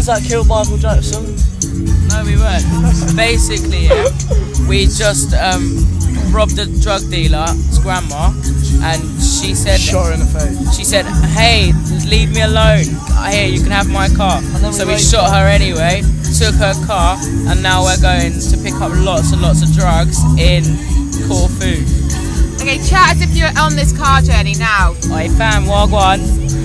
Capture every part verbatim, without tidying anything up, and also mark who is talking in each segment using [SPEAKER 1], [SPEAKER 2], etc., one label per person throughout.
[SPEAKER 1] fuckers that killed Michael Jackson?
[SPEAKER 2] No, we weren't. Basically, yeah, we just um, robbed a drug dealer's grandma, and she said,
[SPEAKER 1] shot her in the face.
[SPEAKER 2] She said, "Hey, leave me alone. Here, you can have my car." So we shot her anyway, took her car, and now we're going to pick up lots and lots of drugs in Corfu.
[SPEAKER 3] Okay, chat as if you're on this car journey now.
[SPEAKER 2] Oi fam, wagwan.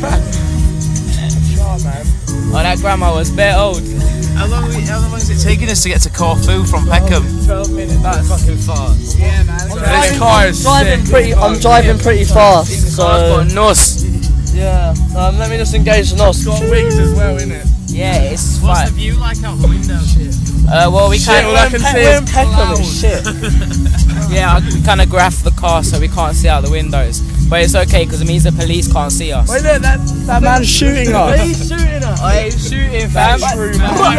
[SPEAKER 2] Oh, that grandma was a bit old.
[SPEAKER 4] How long, we, how long is it taking us to get to Corfu from Peckham?
[SPEAKER 1] twelve minutes. That's fucking fast.
[SPEAKER 4] Yeah, man.
[SPEAKER 1] This car is driving pretty. I'm driving pretty fast. So
[SPEAKER 2] I've got a N O S.
[SPEAKER 1] yeah. Um, let me just engage the N O S. It's got wings as well, innit?
[SPEAKER 2] Yeah, it's
[SPEAKER 4] What's
[SPEAKER 2] fine.
[SPEAKER 4] the view like out the window? Shit.
[SPEAKER 2] Uh, well, we
[SPEAKER 1] Shit,
[SPEAKER 2] can't.
[SPEAKER 1] all I can see is Peckham. It's shit.
[SPEAKER 2] Yeah, I kind of graphed the car so we can't see out the windows. But it's okay because it means the police can't see us.
[SPEAKER 1] Wait, look, that that man's shooting us. He's shooting us.
[SPEAKER 2] Oh, he's shooting, fam.
[SPEAKER 3] Who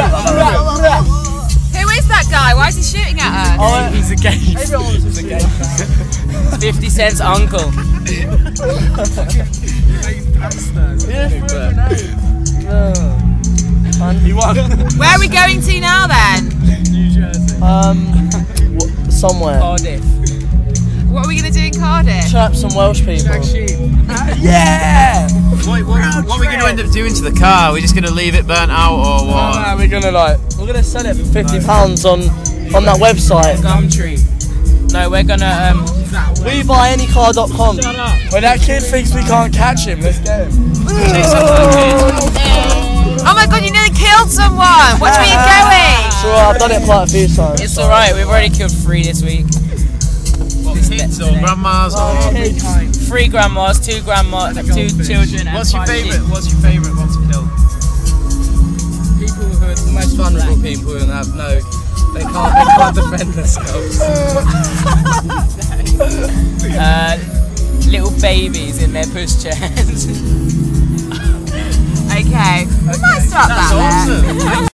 [SPEAKER 3] is that guy? Why is he shooting at us?
[SPEAKER 1] Oh,
[SPEAKER 2] He's a gay.
[SPEAKER 1] everyone's just a gay.
[SPEAKER 2] fifty Cent's uncle.
[SPEAKER 1] He won.
[SPEAKER 3] Where are we going to now then?
[SPEAKER 1] New Jersey. Um, w- somewhere.
[SPEAKER 2] Cardiff.
[SPEAKER 3] What are we going to do in Cardiff?
[SPEAKER 1] Trap some Welsh people.
[SPEAKER 4] Uh,
[SPEAKER 1] Yeah!
[SPEAKER 4] What, what, what are we going to end up doing to the car? Are we just going to leave it burnt out or
[SPEAKER 1] No,
[SPEAKER 4] what?
[SPEAKER 1] no, we're gonna like we're gonna sell it for fifty pounds on on that website.
[SPEAKER 2] Gumtree. No, we're gonna um.
[SPEAKER 1] We buy any car dot com. When that kid thinks we can't catch him, let's get him.
[SPEAKER 3] Oh my god, you nearly killed someone! Which way are you going?
[SPEAKER 1] So I've done it quite a few times.
[SPEAKER 2] It's alright. We've already killed three this week.
[SPEAKER 4] What, kids or grandmas or?
[SPEAKER 2] Three grandmas, two grandmas, two children. And
[SPEAKER 4] What's your
[SPEAKER 2] five
[SPEAKER 4] favourite?
[SPEAKER 2] sheep.
[SPEAKER 4] What's your favourite one to kill?
[SPEAKER 5] People who are the most vulnerable people and have no, they can't, they can't defend themselves.
[SPEAKER 2] Uh, little babies in their pushchairs.
[SPEAKER 3] Okay, we might stop
[SPEAKER 4] That's
[SPEAKER 3] that there.
[SPEAKER 4] awesome. Thank